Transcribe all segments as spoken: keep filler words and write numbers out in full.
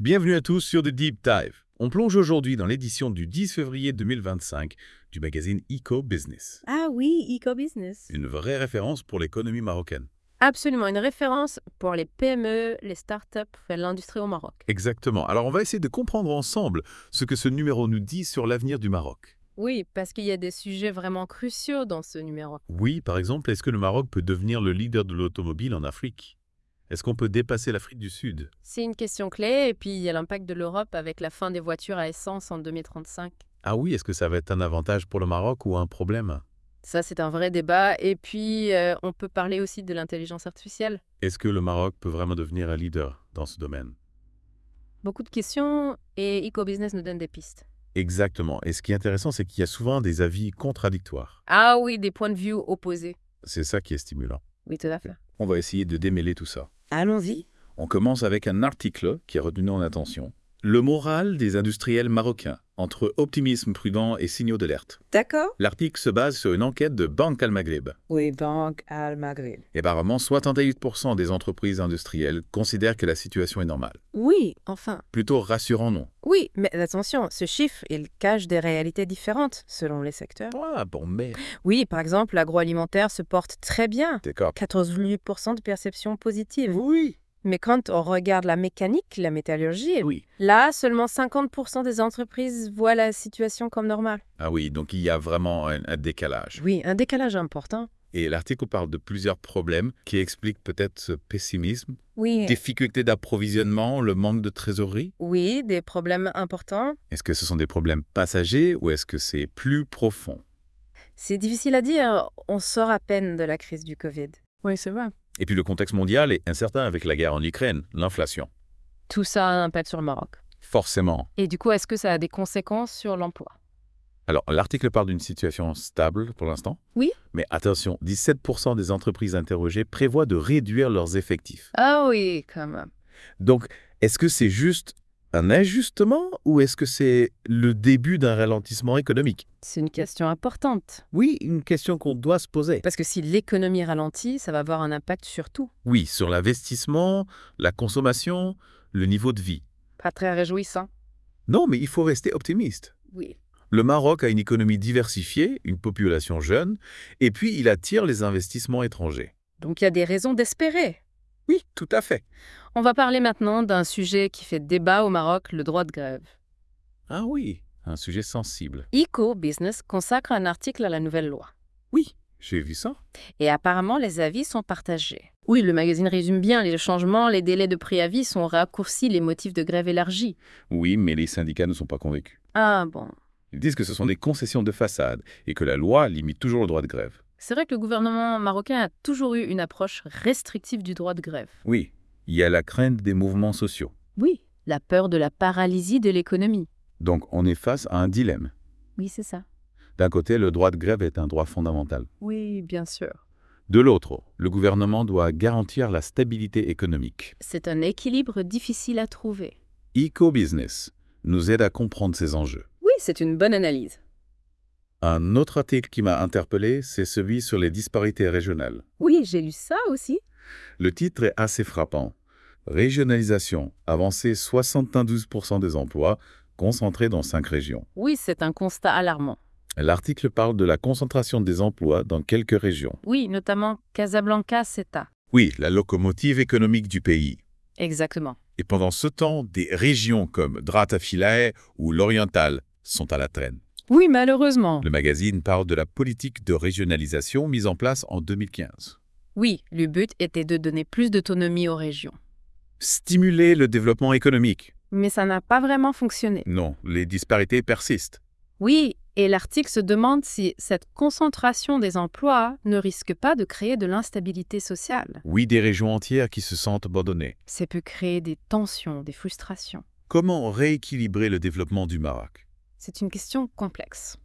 Bienvenue à tous sur The Deep Dive. On plonge aujourd'hui dans l'édition du dix février deux mille vingt-cinq du magazine Eco-Business. Ah oui, Eco-Business. Une vraie référence pour l'économie marocaine. Absolument, une référence pour les P M E, les startups et l'industrie au Maroc. Exactement. Alors on va essayer de comprendre ensemble ce que ce numéro nous dit sur l'avenir du Maroc. Oui, parce qu'il y a des sujets vraiment cruciaux dans ce numéro. Oui, par exemple, est-ce que le Maroc peut devenir le leader de l'automobile en Afrique? Est-ce qu'on peut dépasser l'Afrique du Sud? C'est une question clé, et puis il y a l'impact de l'Europe avec la fin des voitures à essence en deux mille trente-cinq. Ah oui, est-ce que ça va être un avantage pour le Maroc ou un problème? Ça, c'est un vrai débat. Et puis, euh, on peut parler aussi de l'intelligence artificielle. Est-ce que le Maroc peut vraiment devenir un leader dans ce domaine? Beaucoup de questions, et Eco-Business nous donne des pistes. Exactement. Et ce qui est intéressant, c'est qu'il y a souvent des avis contradictoires. Ah oui, des points de vue opposés. C'est ça qui est stimulant. Oui, tout à fait. On va essayer de démêler tout ça. Allons-y. On commence avec un article qui a retenu mon attention. Le moral des industriels marocains, entre optimisme prudent et signaux d'alerte. D'accord. L'article se base sur une enquête de Banque Al Maghreb. Oui, Banque Al Maghreb. Et apparemment, soixante-dix-huit pour cent des entreprises industrielles considèrent que la situation est normale. Oui, enfin. Plutôt rassurant, non? Oui, mais attention, ce chiffre, il cache des réalités différentes selon les secteurs. Ah bon, mais... Oui, par exemple, l'agroalimentaire se porte très bien. D'accord. quatorze virgule huit pour cent de perception positive. Oui. Mais quand on regarde la mécanique, la métallurgie, Oui. là, seulement cinquante pour cent des entreprises voient la situation comme normale. Ah oui, donc il y a vraiment un, un décalage. Oui, un décalage important. Et l'article parle de plusieurs problèmes qui expliquent peut-être ce pessimisme. Oui. Difficultés d'approvisionnement, le manque de trésorerie. Oui, des problèmes importants. Est-ce que ce sont des problèmes passagers ou est-ce que c'est plus profond? C'est difficile à dire, on sort à peine de la crise du Covid. Oui, c'est vrai. Et puis le contexte mondial est incertain avec la guerre en Ukraine, l'inflation. Tout ça a un impact sur le Maroc. Forcément. Et du coup, est-ce que ça a des conséquences sur l'emploi? Alors, l'article parle d'une situation stable pour l'instant. Oui. Mais attention, dix-sept pour cent des entreprises interrogées prévoient de réduire leurs effectifs. Ah oui, quand même. Donc, est-ce que c'est juste un ajustement ou est-ce que c'est le début d'un ralentissement économique? C'est une question importante. Oui, une question qu'on doit se poser. Parce que si l'économie ralentit, ça va avoir un impact sur tout. Oui, sur l'investissement, la consommation, le niveau de vie. Pas très réjouissant. Non, mais il faut rester optimiste. Oui. Le Maroc a une économie diversifiée, une population jeune, et puis il attire les investissements étrangers. Donc il y a des raisons d'espérer. Oui, tout à fait. On va parler maintenant d'un sujet qui fait débat au Maroc, le droit de grève. Ah oui, un sujet sensible. Eco-Business consacre un article à la nouvelle loi. Oui, j'ai vu ça. Et apparemment, les avis sont partagés. Oui, le magazine résume bien les changements, les délais de préavis sont raccourcis, les motifs de grève élargis. Oui, mais les syndicats ne sont pas convaincus. Ah bon. Ils disent que ce sont des concessions de façade et que la loi limite toujours le droit de grève. C'est vrai que le gouvernement marocain a toujours eu une approche restrictive du droit de grève. Oui, il y a la crainte des mouvements sociaux. Oui, la peur de la paralysie de l'économie. Donc on est face à un dilemme. Oui, c'est ça. D'un côté, le droit de grève est un droit fondamental. Oui, bien sûr. De l'autre, le gouvernement doit garantir la stabilité économique. C'est un équilibre difficile à trouver. Eco-Business nous aide à comprendre ces enjeux. Oui, c'est une bonne analyse. Un autre article qui m'a interpellé, c'est celui sur les disparités régionales. Oui, j'ai lu ça aussi. Le titre est assez frappant. Régionalisation, avancer soixante-douze pour cent des emplois concentrés dans cinq régions. Oui, c'est un constat alarmant. L'article parle de la concentration des emplois dans quelques régions. Oui, notamment Casablanca, Ceuta. Oui, la locomotive économique du pays. Exactement. Et pendant ce temps, des régions comme Drata Philae ou l'Oriental sont à la traîne. Oui, malheureusement. Le magazine parle de la politique de régionalisation mise en place en deux mille quinze. Oui, le but était de donner plus d'autonomie aux régions. Stimuler le développement économique. Mais ça n'a pas vraiment fonctionné. Non, les disparités persistent. Oui, et l'article se demande si cette concentration des emplois ne risque pas de créer de l'instabilité sociale. Oui, des régions entières qui se sentent abandonnées. Ça peut créer des tensions, des frustrations. Comment rééquilibrer le développement du Maroc? C'est une question complexe.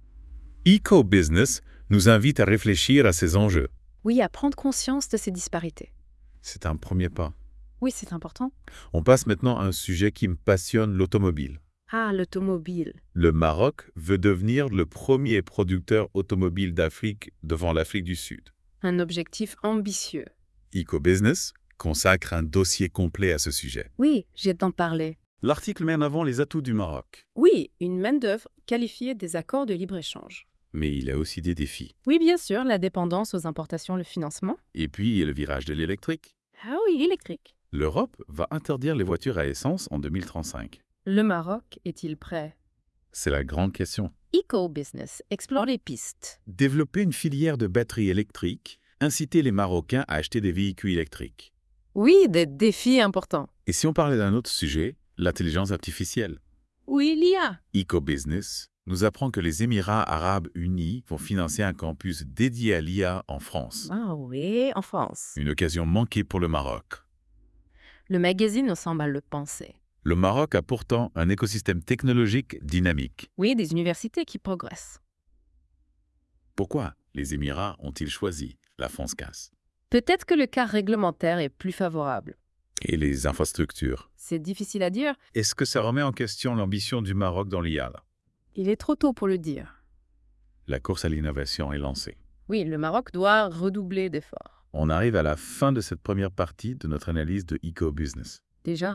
Eco-Business nous invite à réfléchir à ces enjeux. Oui, à prendre conscience de ces disparités. C'est un premier pas. Oui, c'est important. On passe maintenant à un sujet qui me passionne, l'automobile. Ah, l'automobile. Le Maroc veut devenir le premier producteur automobile d'Afrique devant l'Afrique du Sud. Un objectif ambitieux. Eco-Business consacre un dossier complet à ce sujet. Oui, j'ai d'en parler. L'article met en avant les atouts du Maroc. Oui, une main-d'œuvre qualifiée des accords de libre-échange. Mais il a aussi des défis. Oui, bien sûr, la dépendance aux importations, le financement. Et puis, le virage de l'électrique. Ah oui, électrique. L'Europe va interdire les voitures à essence en deux mille trente-cinq. Le Maroc est-il prêt? C'est la grande question. Eco-business explore les pistes. Développer une filière de batteries électriques, inciter les Marocains à acheter des véhicules électriques. Oui, des défis importants. Et si on parlait d'un autre sujet, l'intelligence artificielle. Oui, l'I A. Eco-business nous apprend que les Émirats arabes unis vont financer un campus dédié à l'I A en France. Ah oui, en France. Une occasion manquée pour le Maroc. Le magazine nous semble le penser. Le Maroc a pourtant un écosystème technologique dynamique. Oui, des universités qui progressent. Pourquoi les Émirats ont-ils choisi la France-Casse? Peut-être que le cadre réglementaire est plus favorable. Et les infrastructures? C'est difficile à dire. Est-ce que ça remet en question l'ambition du Maroc dans l'I A? Il est trop tôt pour le dire. La course à l'innovation est lancée. Oui, le Maroc doit redoubler d'efforts. On arrive à la fin de cette première partie de notre analyse de Eco-business. Déjà,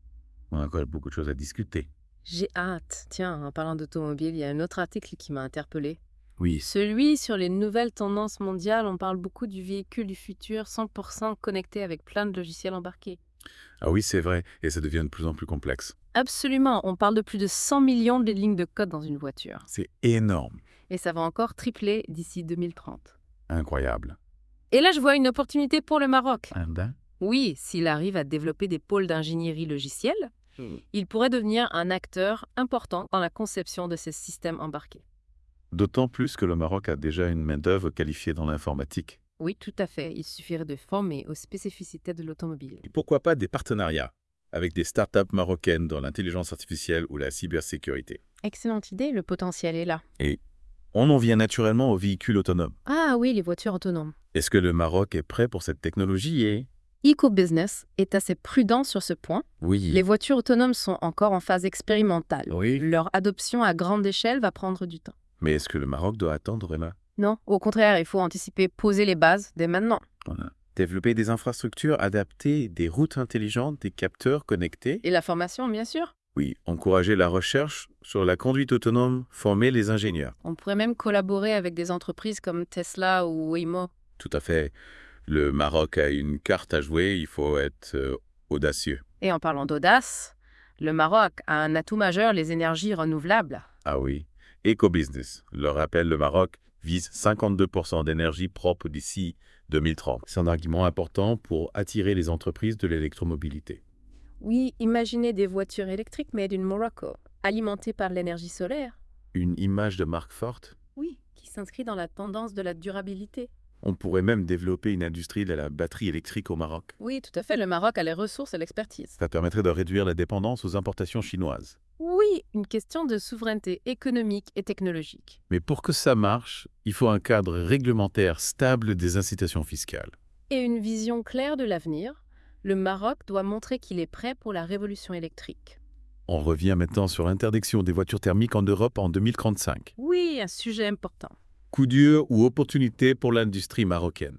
On a encore beaucoup de choses à discuter. j'ai hâte. Tiens, en parlant d'automobile, il y a un autre article qui m'a interpellée. Oui, Celui sur les nouvelles tendances mondiales, on parle beaucoup du véhicule du futur cent pour cent connecté avec plein de logiciels embarqués. ah oui, c'est vrai, et ça devient de plus en plus complexe. Absolument, on parle de plus de cent millions de lignes de code dans une voiture. C'est énorme, Et ça va encore tripler d'ici deux mille trente. incroyable. Et là, je vois une opportunité pour le Maroc. Inde? Oui, s'il arrive à développer des pôles d'ingénierie logicielle, il pourrait devenir un acteur important dans la conception de ces systèmes embarqués. D'autant plus que le Maroc a déjà une main-d'œuvre qualifiée dans l'informatique. Oui, tout à fait. Il suffirait de former aux spécificités de l'automobile. Et pourquoi pas des partenariats avec des startups marocaines dans l'intelligence artificielle ou la cybersécurité? Excellente idée, le potentiel est là. On en vient naturellement aux véhicules autonomes. Ah oui, les voitures autonomes. Est-ce que le Maroc est prêt pour cette technologie et... Eco-business est assez prudent sur ce point. Oui. Les voitures autonomes sont encore en phase expérimentale. Oui. Leur adoption à grande échelle va prendre du temps. Mais est-ce que le Maroc doit attendre là? Non, au contraire, il faut anticiper, poser les bases dès maintenant. Voilà. Développer des infrastructures adaptées, des routes intelligentes, des capteurs connectés. Et la formation, bien sûr. Oui, encourager la recherche sur la conduite autonome, former les ingénieurs. On pourrait même collaborer avec des entreprises comme Tesla ou Waymo. Tout à fait. Le Maroc a une carte à jouer, il faut être euh, audacieux. Et en parlant d'audace, le Maroc a un atout majeur, les énergies renouvelables. Ah oui. Eco-business. Le rappel, le Maroc vise cinquante-deux pour cent d'énergie propre d'ici deux mille trente. C'est un argument important pour attirer les entreprises de l'électromobilité. Oui, imaginez des voitures électriques made in Morocco, alimentées par l'énergie solaire. Une image de marque forte. Oui, qui s'inscrit dans la tendance de la durabilité. On pourrait même développer une industrie de la batterie électrique au Maroc. Oui, tout à fait, le Maroc a les ressources et l'expertise. Ça permettrait de réduire la dépendance aux importations chinoises. Oui, une question de souveraineté économique et technologique. Mais pour que ça marche, il faut un cadre réglementaire stable des incitations fiscales. Et une vision claire de l'avenir, le Maroc doit montrer qu'il est prêt pour la révolution électrique. On revient maintenant sur l'interdiction des voitures thermiques en Europe en deux mille trente-cinq. Oui, un sujet important. Coup dur ou opportunité pour l'industrie marocaine?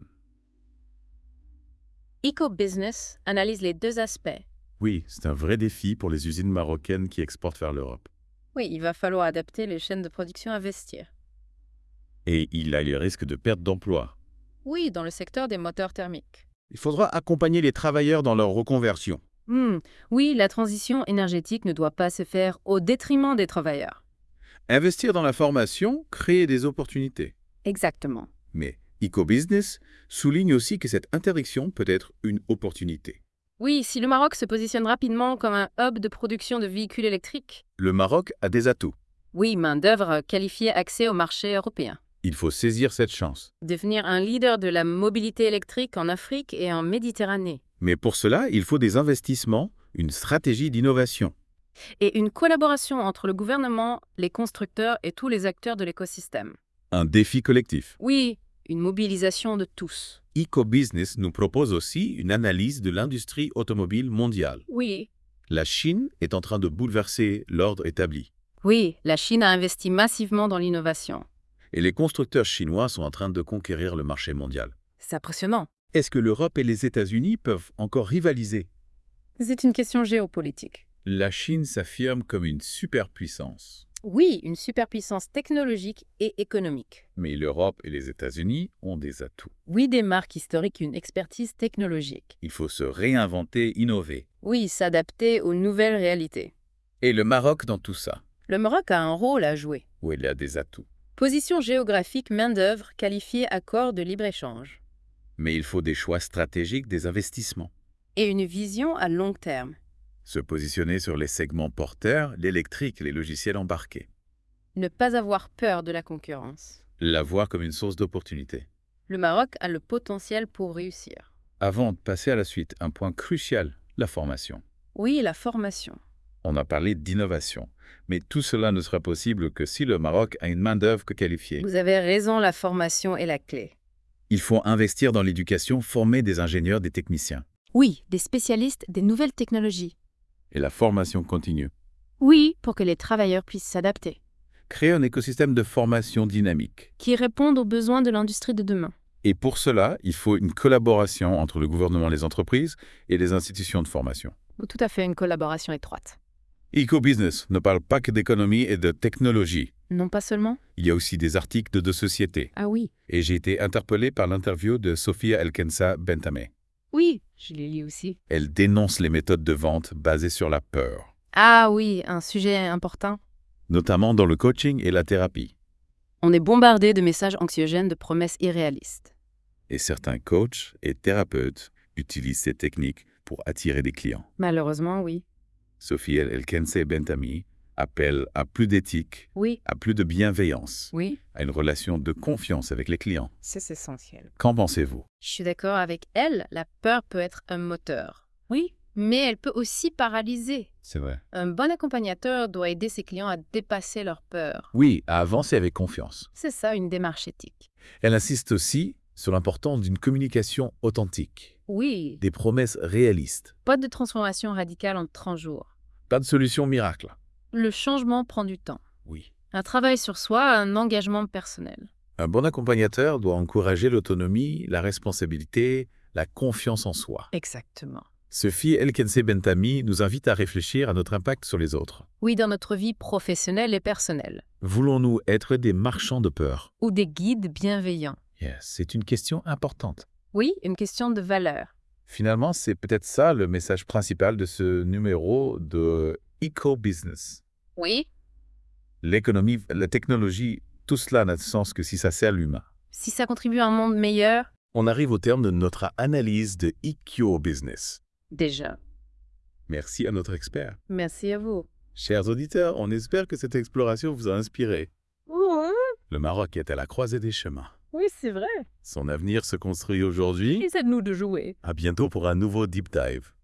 Eco-business analyse les deux aspects. Oui, c'est un vrai défi pour les usines marocaines qui exportent vers l'Europe. Oui, il va falloir adapter les chaînes de production à investir. Et il a le risque de perte d'emploi. Oui, dans le secteur des moteurs thermiques. Il faudra accompagner les travailleurs dans leur reconversion. Hmm, Oui, la transition énergétique ne doit pas se faire au détriment des travailleurs. Investir dans la formation, créer des opportunités. Exactement. Mais Eco-business souligne aussi que cette interdiction peut être une opportunité. Oui, si le Maroc se positionne rapidement comme un hub de production de véhicules électriques, Le Maroc a des atouts. oui, main-d'œuvre qualifiée accès au marché européen. Il faut saisir cette chance. Devenir un leader de la mobilité électrique en Afrique et en Méditerranée. Mais pour cela, il faut des investissements, une stratégie d'innovation. Et une collaboration entre le gouvernement, les constructeurs et tous les acteurs de l'écosystème. Un défi collectif. Oui, une mobilisation de tous. Eco-business nous propose aussi une analyse de l'industrie automobile mondiale. Oui. La Chine est en train de bouleverser l'ordre établi. Oui, la Chine a investi massivement dans l'innovation. Et les constructeurs chinois sont en train de conquérir le marché mondial. C'est impressionnant. Est-ce que l'Europe et les États-Unis peuvent encore rivaliser? C'est une question géopolitique. La Chine s'affirme comme une superpuissance. Oui, une superpuissance technologique et économique. Mais l'Europe et les États-Unis ont des atouts. Oui, des marques historiques, une expertise technologique. Il faut se réinventer, innover. Oui, s'adapter aux nouvelles réalités. Et le Maroc dans tout ça, Le Maroc a un rôle à jouer. où il y a des atouts. Position géographique, main-d'œuvre, qualifiée accord de libre-échange. Mais il faut des choix stratégiques, des investissements. Et une vision à long terme. Se positionner sur les segments porteurs, l'électrique, les logiciels embarqués. Ne pas avoir peur de la concurrence. La voir comme une source d'opportunité. Le Maroc a le potentiel pour réussir. Avant de passer à la suite, un point crucial, la formation. Oui, la formation. On a parlé d'innovation, mais tout cela ne sera possible que si le Maroc a une main-d'œuvre qualifiée. Vous avez raison, la formation est la clé. Il faut investir dans l'éducation, former des ingénieurs, des techniciens. Oui, des spécialistes des nouvelles technologies. Et la formation continue. Oui, pour que les travailleurs puissent s'adapter. Créer un écosystème de formation dynamique. Qui répondent aux besoins de l'industrie de demain. Et pour cela, il faut une collaboration entre le gouvernement, les entreprises et les institutions de formation. Tout à fait, une collaboration étroite. Eco-business ne parle pas que d'économie et de technologie. Non pas seulement. Il y a aussi des articles de deux sociétés. Ah oui. Et j'ai été interpellé par l'interview de Sophia El-Kensa Bentamé. Oui, je l'ai lu aussi. Elle dénonce les méthodes de vente basées sur la peur, Ah oui, un sujet important. notamment dans le coaching et la thérapie. On est bombardé de messages anxiogènes, de promesses irréalistes. Et certains coachs et thérapeutes utilisent ces techniques pour attirer des clients. Malheureusement, oui. Sophia El-Kensa Bentamé appelle à plus d'éthique, Oui, à plus de bienveillance, oui. à une relation de confiance avec les clients. C'est essentiel. Qu'en pensez-vous? Je suis d'accord avec elle, la peur peut être un moteur. Oui, mais elle peut aussi paralyser. C'est vrai. Un bon accompagnateur doit aider ses clients à dépasser leur peur. Oui, à avancer avec confiance. C'est ça, une démarche éthique. Elle insiste aussi sur l'importance d'une communication authentique, Oui, des promesses réalistes, pas de transformation radicale en trente jours. pas de solution miracle. Le changement prend du temps. Oui. Un travail sur soi, un engagement personnel. Un bon accompagnateur doit encourager l'autonomie, la responsabilité, la confiance en soi. Exactement. Sophie El-Kensa Bentamé nous invite à réfléchir à notre impact sur les autres. Oui, dans notre vie professionnelle et personnelle. Voulons-nous être des marchands de peur? Ou des guides bienveillants. Yes, c'est une question importante. Oui, une question de valeur. Finalement, c'est peut-être ça le message principal de ce numéro de Eco-Business. Oui. L'économie, la technologie, tout cela n'a de sens que si ça sert l'humain. Si ça contribue à un monde meilleur, On arrive au terme de notre analyse de Eco-Business. déjà. Merci à notre expert. Merci à vous. Chers auditeurs, on espère que cette exploration vous a inspiré. Le Maroc est à la croisée des chemins. Oui, c'est vrai. Son avenir se construit aujourd'hui. Et c'est à nous de jouer. À bientôt pour un nouveau Deep Dive.